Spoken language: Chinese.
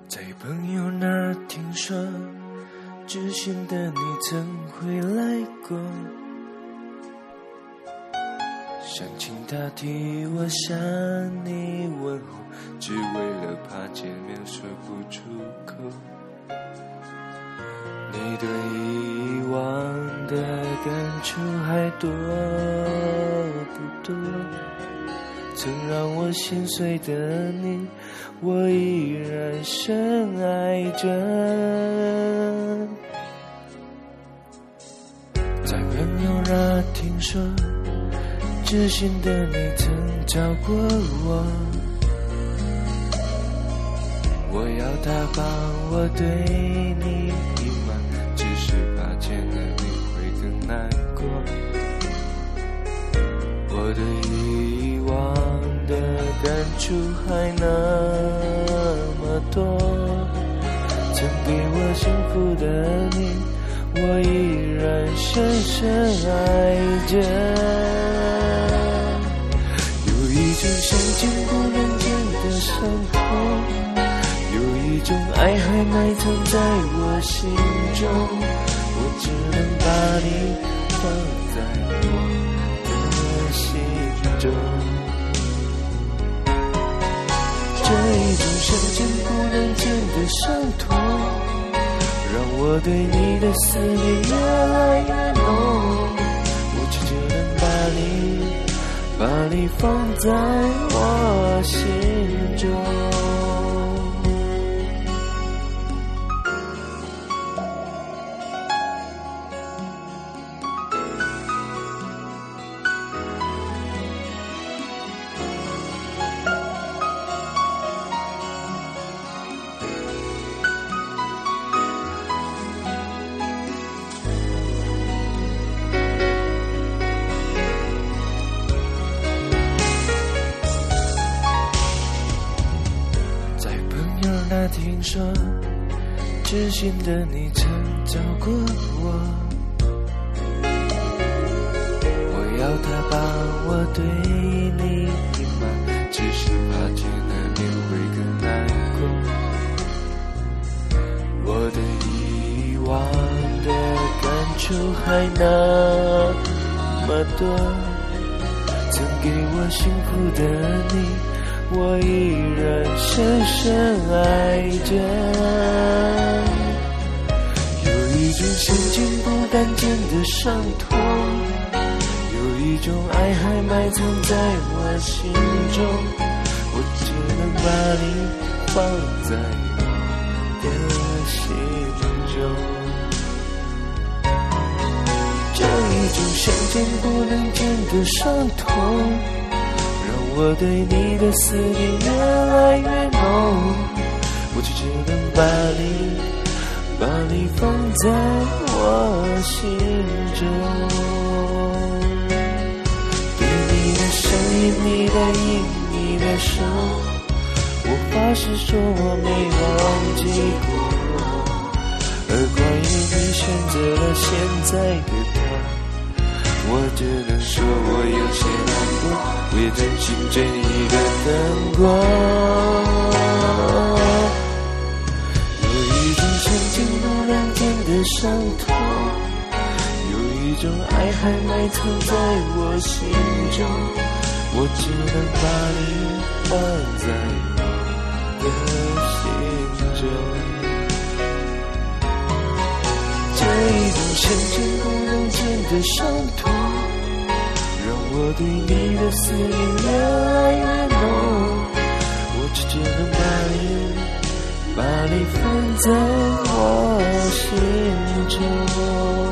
在朋友那儿听说，知心的你曾回来过，想请他替我向你问候，只为了怕见面说不出口。你对以往的感触还多不多？曾让我心碎的你，我依然深爱着。在朋友那听说，知心的你曾找过我，我要他帮我对你隐瞒，只是怕见了你会更难过。我对以往的感触还那么多，曾给我幸福的你，我依然深深爱着。有一种相见不能见的伤痛，有一种爱还埋藏在我心中，我只能把你放在我的心中。这一种相见不能见的伤痛，让我对你的思念越来越浓，我只能把你放在我心中。那听说，知心的你曾找过我，我要他帮我对你隐瞒，只是怕见了面会更难过。我的以往的感触还那么多，曾给我幸福的你，我依然深深爱着。有一种相见不敢见的伤痛，有一种爱还埋藏在我心中，我只能把你放在我的心中。这一种相见不能见的伤痛，我对你的思念越来越浓，我就只能把你放在我心中。对你的声音，你的影，你的手，我发誓说我没忘记过。而关于你选择了现在的他，我只能说我有些难过，我也担心这一个灯光。有一种相见不能见的伤痛，有一种爱还埋藏在我心中，我只能把你放在我的心中。这一种相见不能见的伤痛，让我对你的思念越来越浓，我只能把你放在我心中。